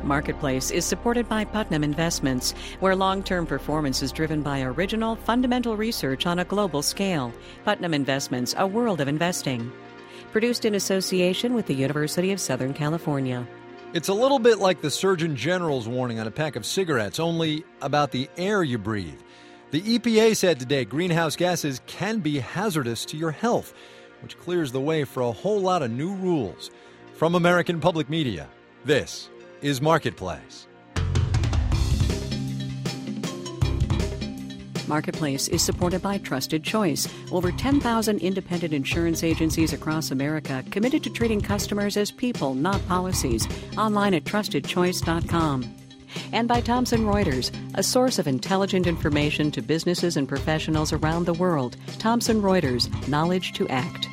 Marketplace is supported by Putnam Investments, where long-term performance is driven by original, fundamental research on a global scale. Putnam Investments, a world of investing. Produced in association with the University of Southern California. It's a little bit like the Surgeon General's warning on a pack of cigarettes, only about the air you breathe. The EPA said today greenhouse gases can be hazardous to your health, which clears the way for a whole lot of new rules. From American Public Media, this is Marketplace. Marketplace is supported by Trusted Choice, over 10,000 independent insurance agencies across America committed to treating customers as people, not policies. Online at trustedchoice.com. And by Thomson Reuters, a source of intelligent information to businesses and professionals around the world. Thomson Reuters, knowledge to act.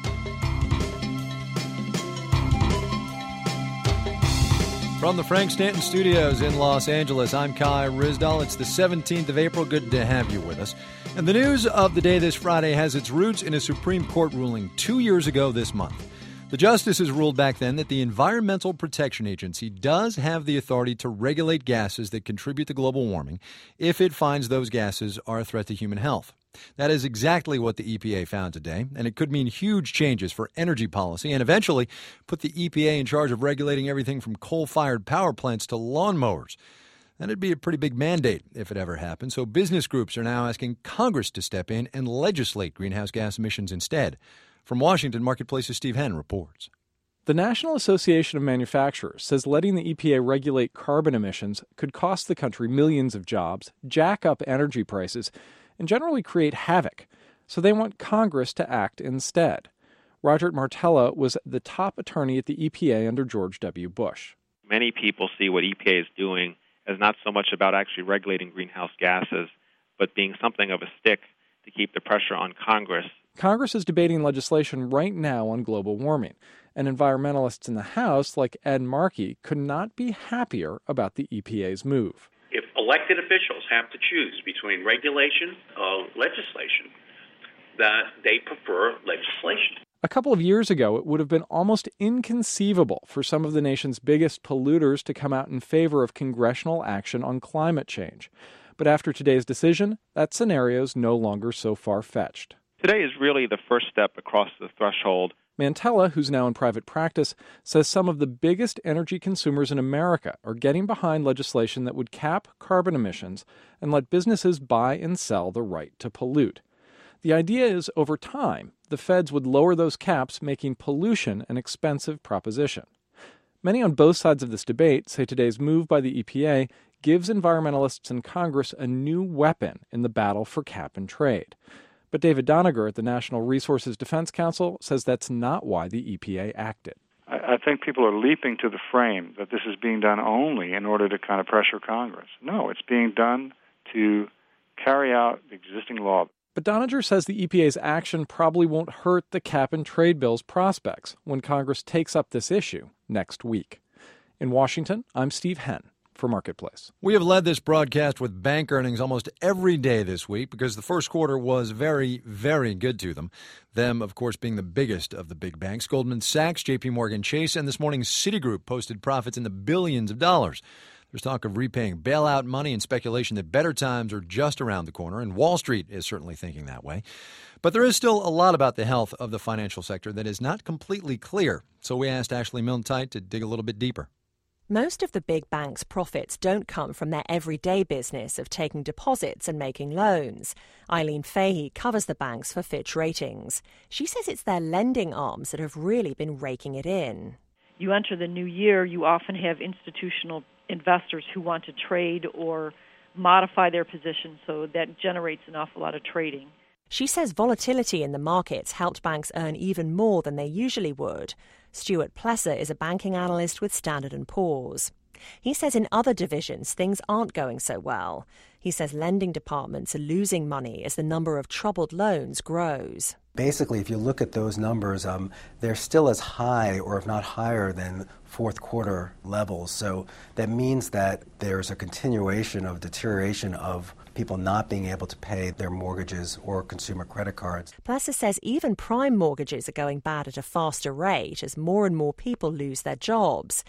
From the Frank Stanton Studios in Los Angeles, I'm Kai Ryssdal. It's the 17th of April. Good to have you with us. And the news of the day this Friday has its roots in a Supreme Court ruling 2 years ago this month. The justices ruled back then that the Environmental Protection Agency does have the authority to regulate gases that contribute to global warming if it finds those gases are a threat to human health. That is exactly what the EPA found today, and it could mean huge changes for energy policy and eventually put the EPA in charge of regulating everything from coal-fired power plants to lawnmowers. That'd be a pretty big mandate if it ever happened, so business groups are now asking Congress to step in and legislate greenhouse gas emissions instead. From Washington, Marketplace's Steve Henn reports. The National Association of Manufacturers says letting the EPA regulate carbon emissions could cost the country millions of jobs, jack up energy prices, and generally create havoc. So they want Congress to act instead. Roger Martella was the top attorney at the EPA under George W. Bush. Many people see what EPA is doing as not so much about actually regulating greenhouse gases, but being something of a stick to keep the pressure on Congress. Congress is debating legislation right now on global warming, and environmentalists in the House, like Ed Markey, could not be happier about the EPA's move. If elected officials have to choose between regulation or legislation, that they prefer legislation. A couple of years ago, it would have been almost inconceivable for some of the nation's biggest polluters to come out in favor of congressional action on climate change. But after today's decision, that scenario's no longer so far-fetched. Today is really the first step across the threshold. Mantella, who's now in private practice, says some of the biggest energy consumers in America are getting behind legislation that would cap carbon emissions and let businesses buy and sell the right to pollute. The idea is, over time, the feds would lower those caps, making pollution an expensive proposition. Many on both sides of this debate say today's move by the EPA gives environmentalists in Congress a new weapon in the battle for cap and trade. But David Doniger at the National Resources Defense Council says that's not why the EPA acted. I think people are leaping to the frame that this is being done only in order to kind of pressure Congress. No, it's being done to carry out the existing law. But Doniger says the EPA's action probably won't hurt the cap and trade bill's prospects when Congress takes up this issue next week. In Washington, I'm Steve Henn for Marketplace. We have led this broadcast with bank earnings almost every day this week because the first quarter was very, very good to them. Them, of course, being the biggest of the big banks. Goldman Sachs, JP Morgan Chase, and this morning Citigroup posted profits in the billions of dollars. There's talk of repaying bailout money and speculation that better times are just around the corner, and Wall Street is certainly thinking that way. But there is still a lot about the health of the financial sector that is not completely clear. So we asked Ashley Milne-Tite to dig a little bit deeper. Most of the big banks' profits don't come from their everyday business of taking deposits and making loans. Eileen Fahey covers the banks for Fitch Ratings. She says it's their lending arms that have really been raking it in. You enter the new year, you often have institutional investors who want to trade or modify their position, so that generates an awful lot of trading. She says volatility in the markets helped banks earn even more than they usually would. Stuart Plesser is a banking analyst with Standard & Poor's. He says in other divisions things aren't going so well. He says lending departments are losing money as the number of troubled loans grows. Basically, if you look at those numbers, they're still as high or if not higher than fourth quarter levels. So that means that there's a continuation of deterioration of people not being able to pay their mortgages or consumer credit cards. Plesser says even prime mortgages are going bad at a faster rate as more and more people lose their jobs.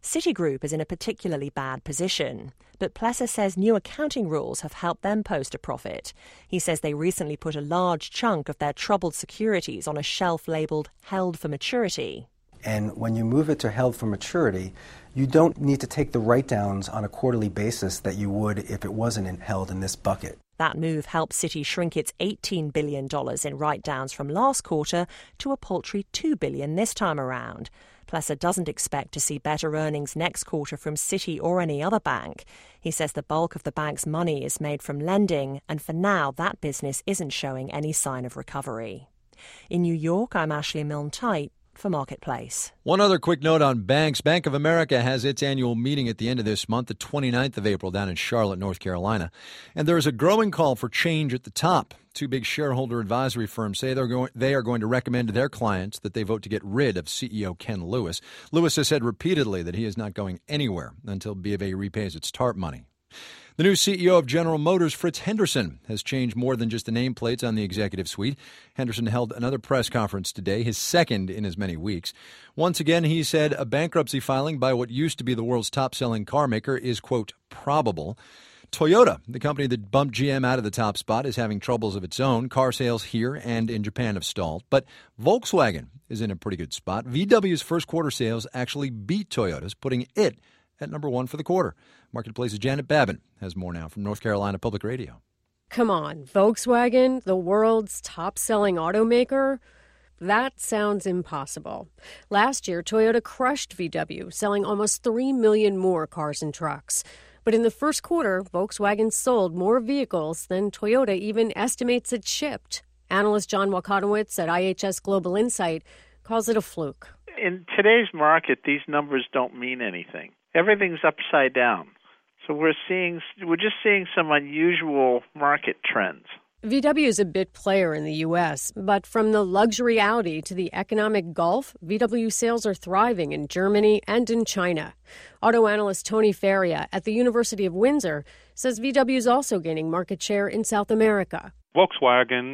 Citigroup is in a particularly bad position, but Plesser says new accounting rules have helped them post a profit. He says they recently put a large chunk of their troubled securities on a shelf labeled held for maturity. And when you move it to held for maturity, you don't need to take the write-downs on a quarterly basis that you would if it wasn't held in this bucket. That move helped Citi shrink its $18 billion in write-downs from last quarter to a paltry $2 billion this time around. Plesser doesn't expect to see better earnings next quarter from Citi or any other bank. He says the bulk of the bank's money is made from lending, and for now that business isn't showing any sign of recovery. In New York, I'm Ashley Milne-Tite for Marketplace. One other quick note on banks. Bank of America has its annual meeting at the end of this month, the 29th of April, down in Charlotte, North Carolina. And there is a growing call for change at the top. Two big shareholder advisory firms say they are going to recommend to their clients that they vote to get rid of CEO Ken Lewis. Lewis has said repeatedly that he is not going anywhere until B of A repays its TARP money. The new CEO of General Motors, Fritz Henderson, has changed more than just the nameplates on the executive suite. Henderson held another press conference today, his second in as many weeks. Once again, he said a bankruptcy filing by what used to be the world's top-selling car maker is, quote, probable. Toyota, the company that bumped GM out of the top spot, is having troubles of its own. Car sales here and in Japan have stalled. But Volkswagen is in a pretty good spot. VW's first quarter sales actually beat Toyota's, putting it at number one for the quarter. Marketplace's Janet Babin has more now from North Carolina Public Radio. Come on, Volkswagen, the world's top-selling automaker? That sounds impossible. Last year, Toyota crushed VW, selling almost 3 million more cars and trucks. But in the first quarter, Volkswagen sold more vehicles than Toyota even estimates it shipped. Analyst John Walkotowicz at IHS Global Insight calls it a fluke. In today's market, these numbers don't mean anything. Everything's upside down. So we're just seeing some unusual market trends. VW is a bit player in the U.S., but from the luxury Audi to the economic Gulf, VW sales are thriving in Germany and in China. Auto analyst Tony Feria at the University of Windsor says VW is also gaining market share in South America. Volkswagen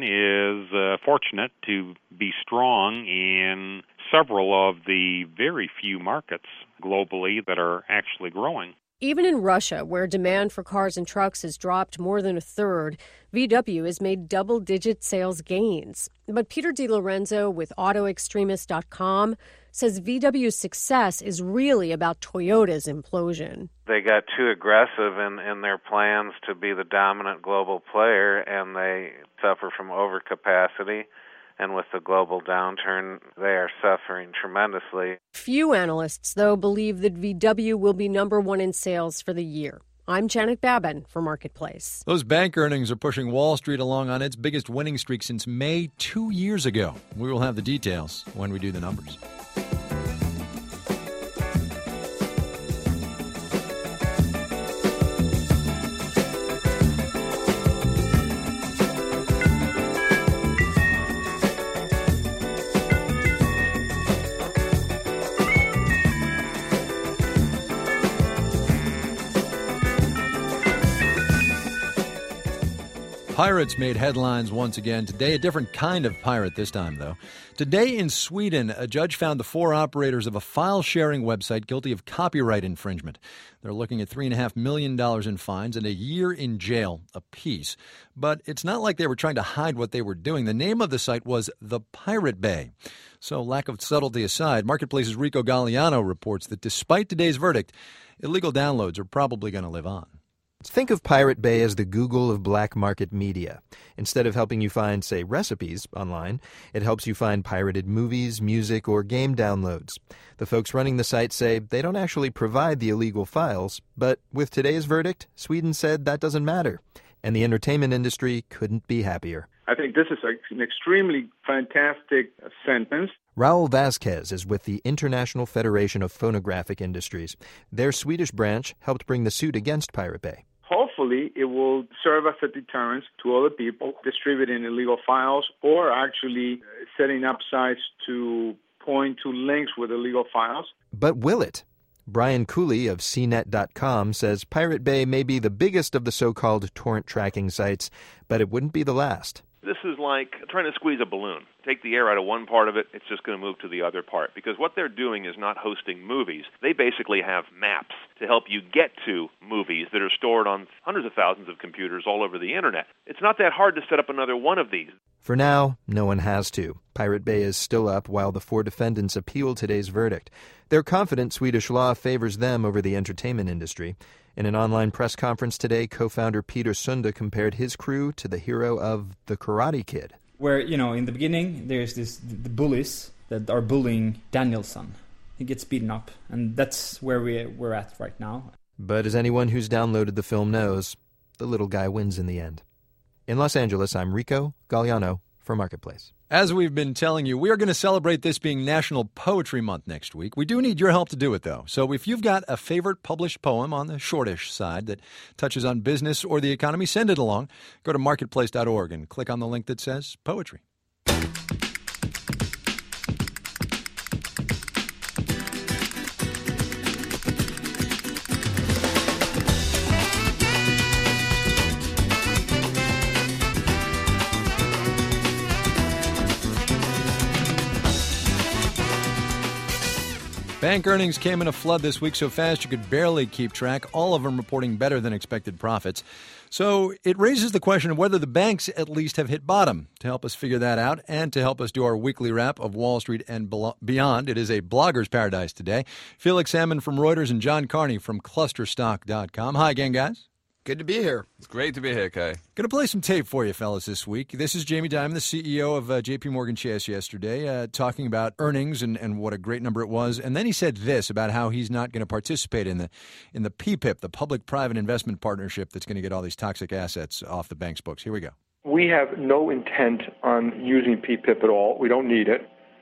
is fortunate to be strong in several of the very few markets globally that are actually growing. Even in Russia, where demand for cars and trucks has dropped more than a third, VW has made double-digit sales gains. But Peter DiLorenzo with AutoExtremist.com says VW's success is really about Toyota's implosion. They got too aggressive in their plans to be the dominant global player, and they suffer from overcapacity. And with the global downturn, they are suffering tremendously. Few analysts, though, believe that VW will be number one in sales for the year. I'm Janet Babin for Marketplace. Those bank earnings are pushing Wall Street along on its biggest winning streak since May 2 years ago. We will have the details when we do the numbers. Pirates made headlines once again. Today, a different kind of pirate this time, though. Today in Sweden, a judge found the 4 operators of a file-sharing website guilty of copyright infringement. They're looking at $3.5 million in fines and a year in jail apiece. But it's not like they were trying to hide what they were doing. The name of the site was The Pirate Bay. So, lack of subtlety aside, Marketplace's Rico Galliano reports that despite today's verdict, illegal downloads are probably going to live on. Think of Pirate Bay as the Google of black market media. Instead of helping you find, say, recipes online, it helps you find pirated movies, music, or game downloads. The folks running the site say they don't actually provide the illegal files, but with today's verdict, Sweden said that doesn't matter, and the entertainment industry couldn't be happier. I think this is an extremely fantastic sentence. Raul Vasquez is with the International Federation of Phonographic Industries. Their Swedish branch helped bring the suit against Pirate Bay. Hopefully, it will serve as a deterrent to other people distributing illegal files or actually setting up sites to point to links with illegal files. But will it? Brian Cooley of CNET.com says Pirate Bay may be the biggest of the so-called torrent tracking sites, but it wouldn't be the last. This is like trying to squeeze a balloon. Take the air out of one part of it, it's just going to move to the other part. Because what they're doing is not hosting movies. They basically have maps to help you get to movies that are stored on hundreds of thousands of computers all over the internet. It's not that hard to set up another one of these. For now, no one has to. Pirate Bay is still up while the 4 defendants appeal today's verdict. They're confident Swedish law favors them over the entertainment industry. In an online press conference today, co-founder Peter Sunde compared his crew to the hero of The Karate Kid. Where, in the beginning, there's the bullies that are bullying Danielson. He gets beaten up, and that's where we're at right now. But as anyone who's downloaded the film knows, the little guy wins in the end. In Los Angeles, I'm Rico Galliano for Marketplace. As we've been telling you, we are going to celebrate this being National Poetry Month next week. We do need your help to do it, though. So if you've got a favorite published poem on the shortish side that touches on business or the economy, send it along. Go to marketplace.org and click on the link that says Poetry. Bank earnings came in a flood this week so fast you could barely keep track, all of them reporting better than expected profits. So it raises the question of whether the banks at least have hit bottom. To help us figure that out and to help us do our weekly wrap of Wall Street and beyond, it is a blogger's paradise today. Felix Salmon from Reuters and John Carney from Clusterstock.com. Hi again, guys. Good to be here. It's great to be here, Kai. Going to play some tape for you, fellas, this week. This is Jamie Dimon, the CEO of J.P. Morgan Chase yesterday, talking about earnings and what a great number it was. And then he said this about how he's not going to participate in the PPIP, the Public-Private Investment Partnership that's going to get all these toxic assets off the bank's books. Here we go. We have no intent on using PPIP at all. We don't need it.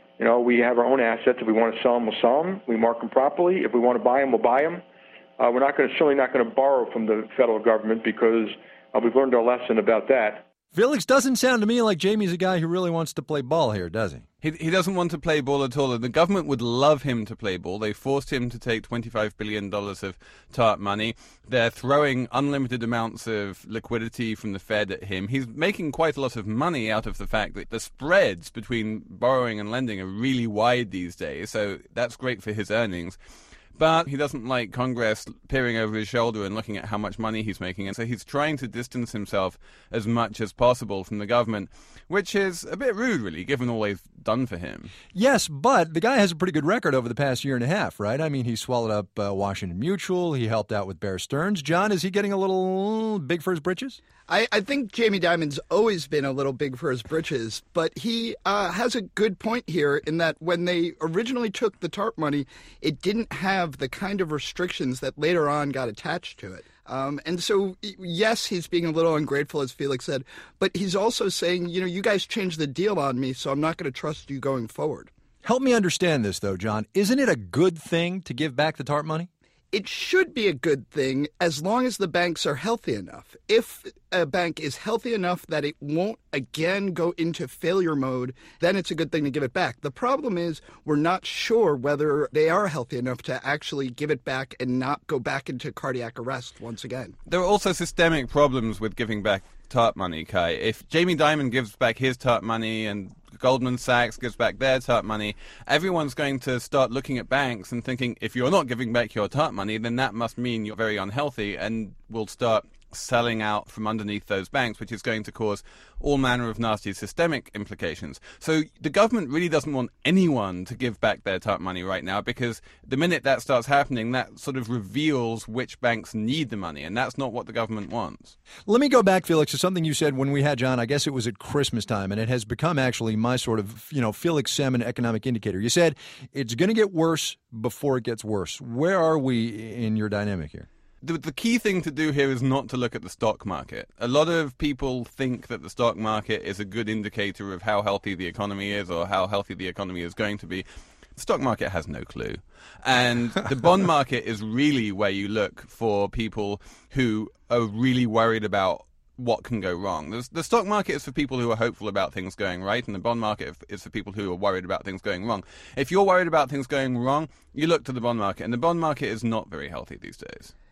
We have our own assets. If we want to sell them, we'll sell them. We mark them properly. If we want to buy them, we'll buy them. We're certainly not going to borrow from the federal government because we've learned our lesson about that. Felix, doesn't sound to me like Jamie's a guy who really wants to play ball here, does he? He doesn't want to play ball at all. The government would love him to play ball. They forced him to take $25 billion of TARP money. They're throwing unlimited amounts of liquidity from the Fed at him. He's making quite a lot of money out of the fact that the spreads between borrowing and lending are really wide these days, so that's great for his earnings. But he doesn't like Congress peering over his shoulder and looking at how much money he's making. And so he's trying to distance himself as much as possible from the government, which is a bit rude, really, given all they've done for him. Yes, but the guy has a pretty good record over the past year and a half, right? I mean, he swallowed up Washington Mutual. He helped out with Bear Stearns. John, is he getting a little big for his britches? I think Jamie Dimon's always been a little big for his britches, but he has a good point here in that when they originally took the TARP money, it didn't have the kind of restrictions that later on got attached to it. And so, yes, he's being a little ungrateful, as Felix said, but he's also saying, you guys changed the deal on me, so I'm not going to trust you going forward. Help me understand this, though, John. Isn't it a good thing to give back the TARP money? It should be a good thing as long as the banks are healthy enough. If a bank is healthy enough that it won't again go into failure mode, then it's a good thing to give it back. The problem is we're not sure whether they are healthy enough to actually give it back and not go back into cardiac arrest once again. There are also systemic problems with giving back TARP money, Kai. If Jamie Dimon gives back his TARP money and Goldman Sachs gives back their TARP money, everyone's going to start looking at banks and thinking, if you're not giving back your TARP money, then that must mean you're very unhealthy, and will start selling out from underneath those banks, which is going to cause all manner of nasty systemic implications. So the government really doesn't want anyone to give back their TARP money right now, because the minute that starts happening, that sort of reveals which banks need the money, and that's not what the government wants. Let me go back, Felix, to something you said when we had John. I guess it was at Christmas time, and it has become actually my sort of, Felix Salmon economic indicator. You said it's going to get worse before it gets worse. Where are we in your dynamic here? The key thing to do here is not to look at the stock market. A lot of people think that the stock market is a good indicator of how healthy the economy is or how healthy the economy is going to be. The stock market has no clue. And the bond market is really where you look for people who are really worried about what can go wrong. The stock market is for people who are hopeful about things going right, and the bond market is for people who are worried about things going wrong. If you're worried about things going wrong, you look to the bond market, and the bond market is not very healthy these days.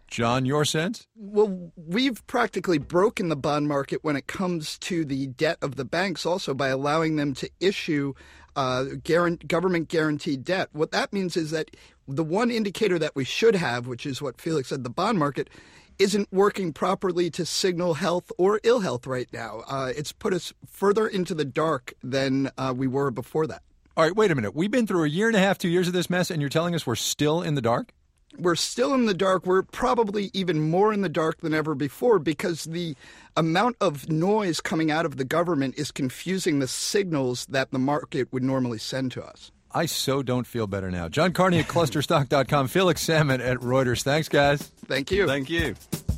John, your sense? Well, we've practically broken the bond market when it comes to the debt of the banks also by allowing them to issue government-guaranteed debt. What that means is that the one indicator that we should have, which is what Felix said, the bond market, isn't working properly to signal health or ill health right now. It's put us further into the dark than we were before that. All right, wait a minute. We've been through a year and a half, 2 years of this mess, and you're telling us we're still in the dark? We're still in the dark. We're probably even more in the dark than ever before because the amount of noise coming out of the government is confusing the signals that the market would normally send to us. I so don't feel better now. John Carney at clusterstock.com, Felix Salmon at Reuters. Thanks, guys. Thank you. Thank you.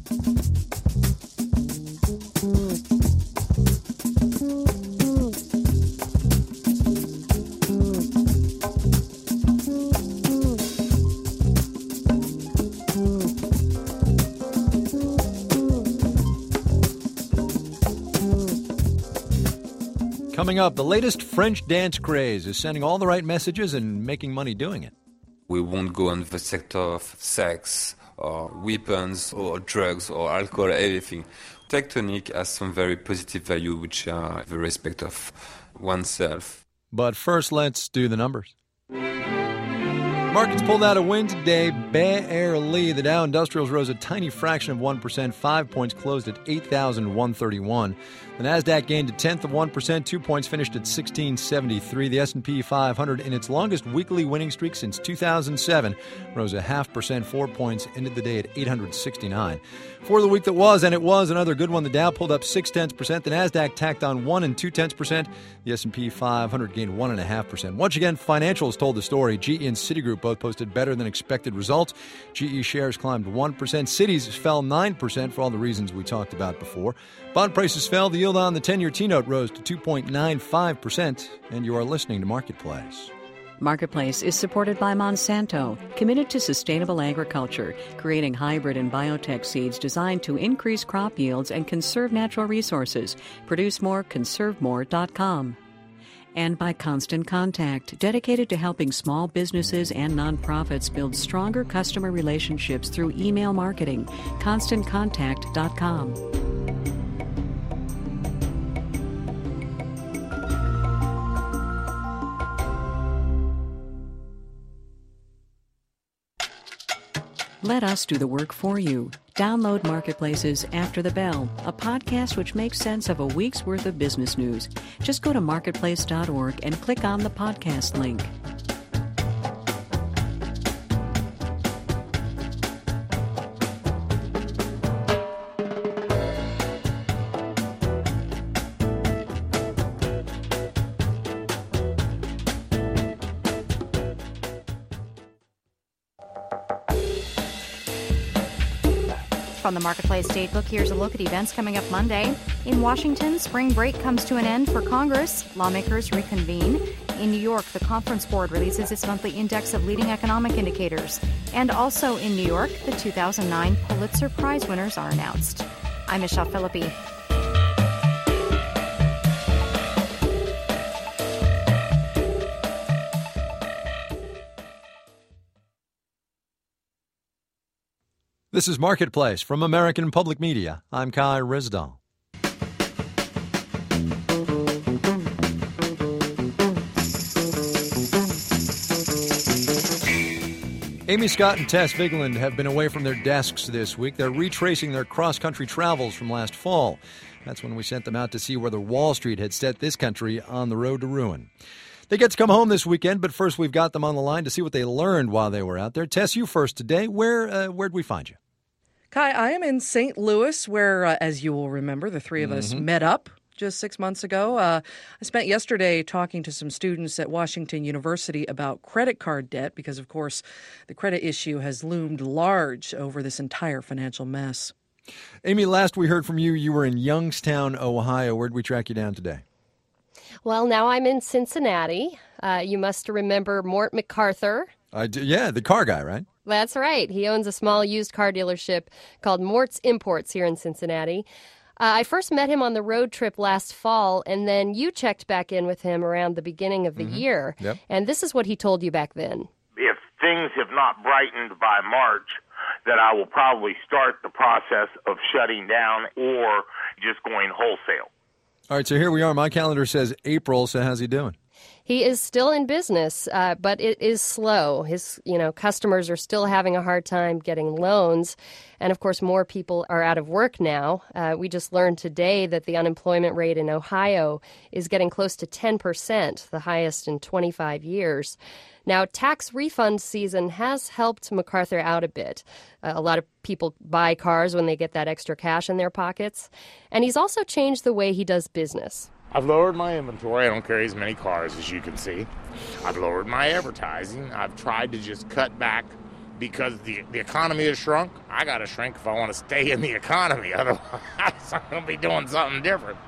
Coming up, the latest French dance craze is sending all the right messages and making money doing it. We won't go on the sector of sex or weapons or drugs or alcohol, everything. Tectonic has some very positive value, which are the respect of oneself. But first, let's do the numbers. Markets pulled out a win today, barely. The Dow Industrials rose a tiny fraction of 1%, 5 points, closed at 8,131. The Nasdaq gained a tenth of 1%, 2 points, finished at 1673. The S&P 500, in its longest weekly winning streak since 2007, rose a 0.5%, 4 points, ended the day at 869. For the week that was, and it was another good one, the Dow pulled up 0.6%. The Nasdaq tacked on 1 2/10%. The S&P 500 gained 1.5%. Once again, financials told the story. GE and Citigroup both posted better than expected results. GE shares climbed 1%. Cities fell 9% for all the reasons we talked about before. Bond prices fell. The yield on the 10-year T-note rose to 2.95%. And you are listening to Marketplace. Marketplace is supported by Monsanto, committed to sustainable agriculture, creating hybrid and biotech seeds designed to increase crop yields and conserve natural resources. Produce more, conservemore.com. And by Constant Contact, dedicated to helping small businesses and nonprofits build stronger customer relationships through email marketing. ConstantContact.com. Let us do the work for you. Download Marketplace's After the Bell, a podcast which makes sense of a week's worth of business news. Just go to marketplace.org and click on the podcast link. From the Marketplace Datebook, here's a look at events coming up Monday. In Washington, spring break comes to an end for Congress. Lawmakers reconvene. In New York, the Conference Board releases its monthly index of leading economic indicators. And also in New York, the 2009 Pulitzer Prize winners are announced. I'm Michelle Philippi. This is Marketplace from American Public Media. I'm Kai Rizdal. Amy Scott and Tess Vigeland have been away from their desks this week. They're retracing their cross-country travels from last fall. That's when we sent them out to see whether Wall Street had set this country on the road to ruin. They get to come home this weekend, but first we've got them on the line to see what they learned while they were out there. Tess, you first today. Where'd we find you? Kai, I am in St. Louis where, as you will remember, the three of us met up just 6 months ago. I spent yesterday talking to some students at Washington University about credit card debt because, of course, the credit issue has loomed large over this entire financial mess. Amy, last we heard from you, you were in Youngstown, Ohio. Where'd we track you down today? Well, now I'm in Cincinnati. You must remember Mort MacArthur. I do, yeah, the car guy, right? That's right. He owns a small used car dealership called Mort's Imports here in Cincinnati. I first met him on the road trip last fall, and then you checked back in with him around the beginning of the year. Yep. And this is what he told you back then. If things have not brightened by March, that I will probably start the process of shutting down or just going wholesale. All right, so here we are. My calendar says April, so how's he doing? He is still in business, but it is slow. His, customers are still having a hard time getting loans. And, of course, more people are out of work now. We just learned today that the unemployment rate in Ohio is getting close to 10%, the highest in 25 years. Now, tax refund season has helped MacArthur out a bit. A lot of people buy cars when they get that extra cash in their pockets. And he's also changed the way he does business. I've lowered my inventory. I don't carry as many cars as you can see. I've lowered my advertising. I've tried to just cut back because the economy has shrunk. I got to shrink if I want to stay in the economy. Otherwise, I'm going to be doing something different.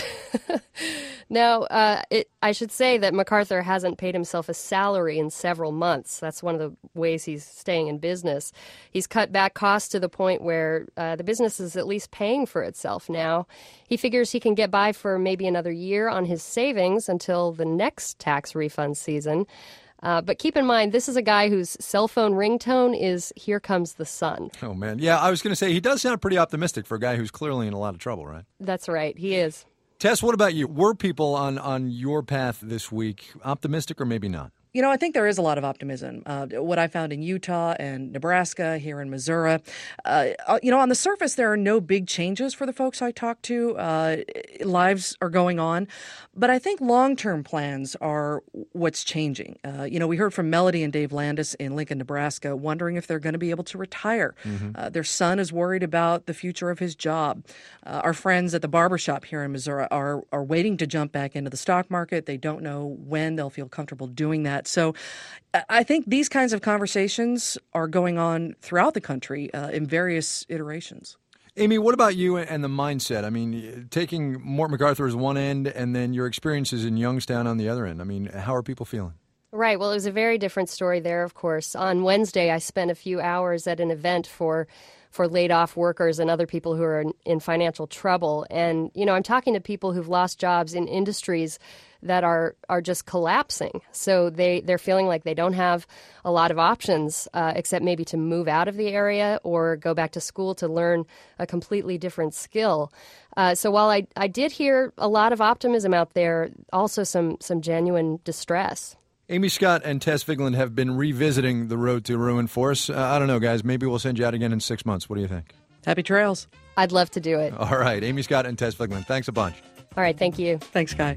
Now, I should say that MacArthur hasn't paid himself a salary in several months. That's one of the ways he's staying in business. He's cut back costs to the point where the business is at least paying for itself now. He figures he can get by for maybe another year on his savings until the next tax refund season. But keep in mind, this is a guy whose cell phone ringtone is "Here Comes the Sun." Oh, man. Yeah, I was going to say, he does sound pretty optimistic for a guy who's clearly in a lot of trouble, right? That's right. He is. Tess, what about you? Were people on your path this week optimistic or maybe not? I think there is a lot of optimism. What I found in Utah and Nebraska, here in Missouri, on the surface, there are no big changes for the folks I talked to. Lives are going on. But I think long-term plans are what's changing. We heard from Melody and Dave Landis in Lincoln, Nebraska, wondering if they're going to be able to retire. Mm-hmm. Their son is worried about the future of his job. Our friends at the barbershop here in Missouri are waiting to jump back into the stock market. They don't know when they'll feel comfortable doing that. So I think these kinds of conversations are going on throughout the country in various iterations. Amy, what about you and the mindset? I mean, taking Mort MacArthur as one end and then your experiences in Youngstown on the other end. I mean, how are people feeling? Right. Well, it was a very different story there, of course. On Wednesday, I spent a few hours at an event for laid-off workers and other people who are in financial trouble. And, I'm talking to people who've lost jobs in industries that are just collapsing. So they're feeling like they don't have a lot of options except maybe to move out of the area or go back to school to learn a completely different skill. So while I did hear a lot of optimism out there, also some genuine distress. Amy Scott and Tess Vigeland have been revisiting the road to ruin for us. I don't know, guys. Maybe we'll send you out again in 6 months. What do you think? Happy trails. I'd love to do it. All right. Amy Scott and Tess Vigeland, thanks a bunch. All right. Thank you. Thanks, Guy.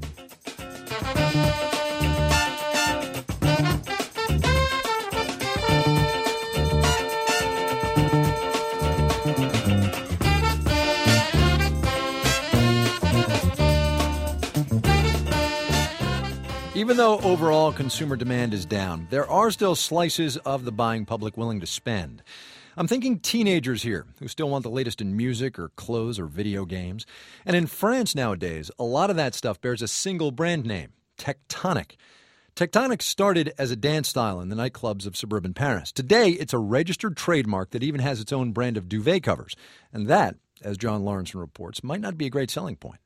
Even though overall consumer demand is down, there are still slices of the buying public willing to spend. I'm thinking teenagers here who still want the latest in music or clothes or video games. And in France nowadays, a lot of that stuff bears a single brand name, Tectonic. Tectonic started as a dance style in the nightclubs of suburban Paris. Today, it's a registered trademark that even has its own brand of duvet covers. And that, as John Lawrenson reports, might not be a great selling point.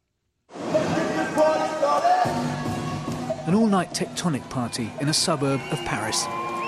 An all-night Tectonic party in a suburb of Paris.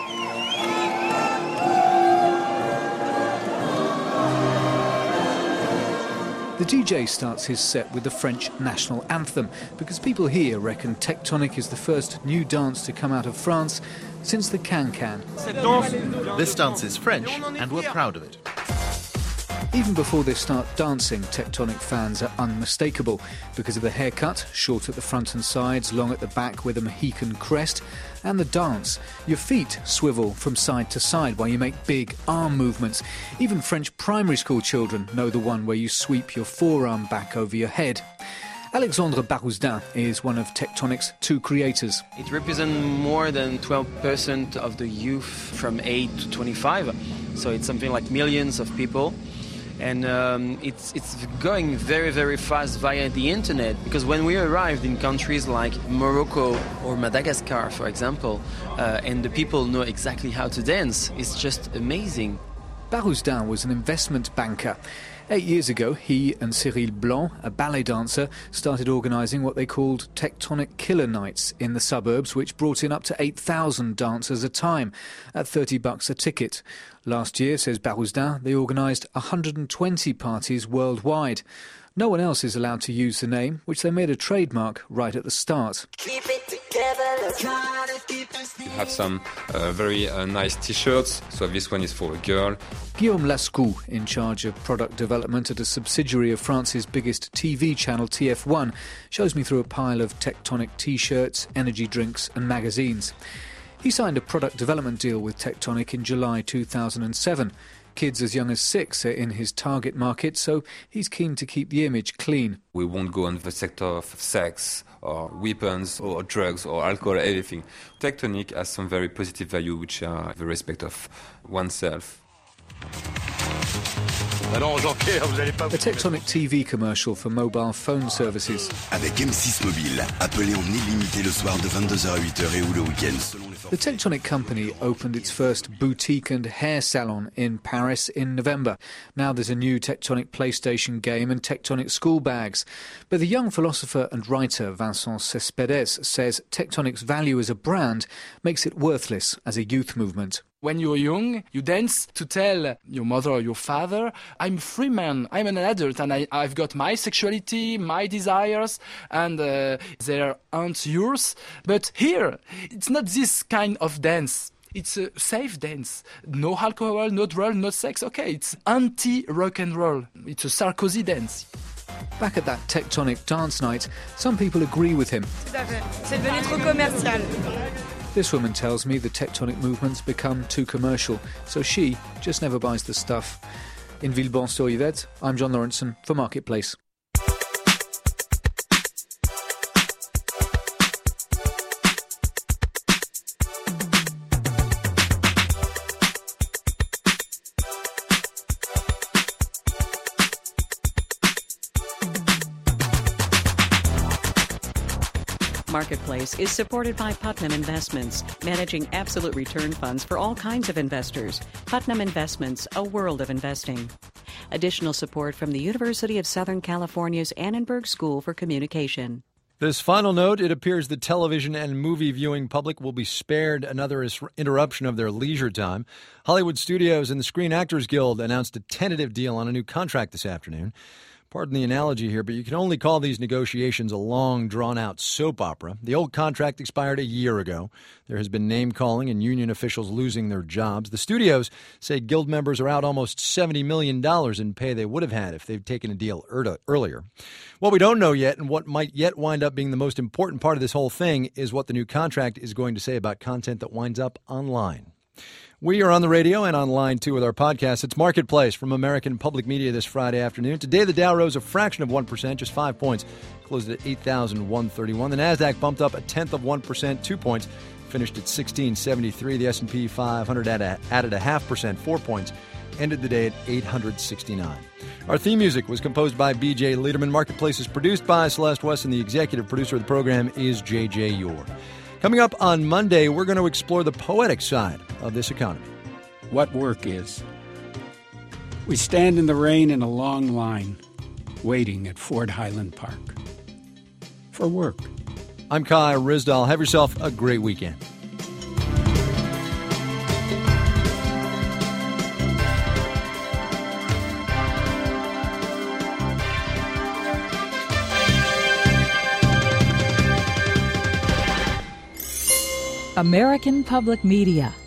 The DJ starts his set with the French national anthem because people here reckon Tectonic is the first new dance to come out of France since the can-can. This dance is French and we're proud of it. Even before they start dancing, Tectonic fans are unmistakable because of the haircut, short at the front and sides, long at the back with a Mohican crest, and the dance. Your feet swivel from side to side while you make big arm movements. Even French primary school children know the one where you sweep your forearm back over your head. Alexandre Barousdin is one of Tectonic's two creators. It represents more than 12% of the youth from 8 to 25, so it's something like millions of people. And it's going very, very fast via the internet, because when we arrived in countries like Morocco or Madagascar, for example, and the people know exactly how to dance, it's just amazing. Barousdin was an investment banker, 8 years ago, he and Cyril Blanc, a ballet dancer, started organising what they called Tectonic Killer Nights in the suburbs, which brought in up to 8,000 dancers a time at $30 a ticket. Last year, says Barousdin, they organised 120 parties worldwide. No one else is allowed to use the name, which they made a trademark right at the start. You have some very nice T-shirts. So this one is for a girl. Guillaume Lascaux, in charge of product development at a subsidiary of France's biggest TV channel, TF1, shows me through a pile of Tectonic T-shirts, energy drinks and magazines. He signed a product development deal with Tectonic in July 2007. Kids as young as 6 are in his target market, so he's keen to keep the image clean. We won't go on the sector of sex or weapons or drugs or alcohol, everything. Tectonic has some very positive value, which are the respect of oneself. A Tectonic TV commercial for mobile phone services. Avec M6 Mobile, appelez en illimité le soir de 22h à 8h et ou le week-end selon les The Tectonic company opened its first boutique and hair salon in Paris in November. Now there's a new Tectonic PlayStation game and Tectonic school bags. But the young philosopher and writer Vincent Cespedes says Tectonic's value as a brand makes it worthless as a youth movement. When you're young, you dance to tell your mother or your father, I'm a free man, I'm an adult, and I've got my sexuality, my desires, and they aren't yours. But here, it's not this kind of dance. It's a safe dance. No alcohol, no drug, no sex. Okay, it's anti-rock and roll. It's a Sarkozy dance. Back at that Tectonic dance night, some people agree with him. C'est devenu trop commercial. This woman tells me the Tectonic movement's become too commercial, so she just never buys the stuff. In Villebon-sur-Yvette, I'm John Lawrenson for Marketplace. Marketplace is supported by Putnam Investments, managing absolute return funds for all kinds of investors. Putnam Investments, a world of investing. Additional support from the University of Southern California's Annenberg School for Communication. This final note, it appears the television and movie viewing public will be spared another interruption of their leisure time. Hollywood Studios and the Screen Actors Guild announced a tentative deal on a new contract this afternoon. Pardon the analogy here, but you can only call these negotiations a long, drawn-out soap opera. The old contract expired a year ago. There has been name-calling and union officials losing their jobs. The studios say Guild members are out almost $70 million in pay they would have had if they'd taken a deal earlier. What we don't know yet, and what might yet wind up being the most important part of this whole thing, is what the new contract is going to say about content that winds up online. We are on the radio and online, too, with our podcast. It's Marketplace from American Public Media this Friday afternoon. Today, the Dow rose a fraction of 1%, just 5 points, closed at 8,131. The NASDAQ bumped up 0.1%, 2 points, finished at 1673. The S&P 500 added 0.5%, 4 points, ended the day at 869. Our theme music was composed by B.J. Liederman. Marketplace is produced by Celeste West, and the executive producer of the program is J.J. Yore. Coming up on Monday, we're going to explore the poetic side of this economy. What work is. We stand in the rain in a long line, waiting at Ford Highland Park for work. I'm Kai Ryssdal. Have yourself a great weekend. American Public Media